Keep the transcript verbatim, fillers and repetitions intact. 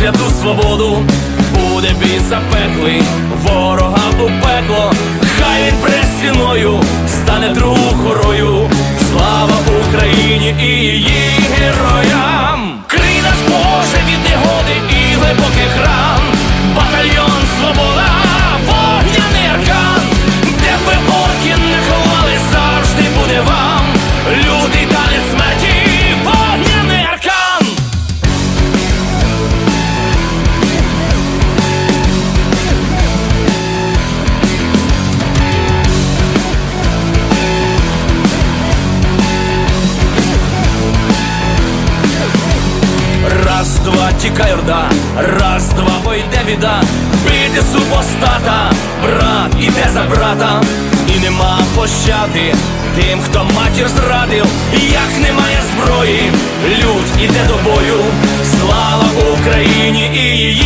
святу свободу. Буде бій запеклий, ворога у пекло, хай він пред стіною стане другу хорою. Слава Україні і її героям! Крий нас, Боже, від негоди і глибоких ран. Батальйон Свобода, вогняний аркан. Де б ви орки не ховали, завжди буде вам лютий танець смерті, вогняний аркан. Раз, два, тікай орда, раз, два, ой, йде біда. Бити супостата, брат іде за брата. І нема пощади тим, хто матір зрадив. Як немає зброї, лють іде до бою. Слава Україні і її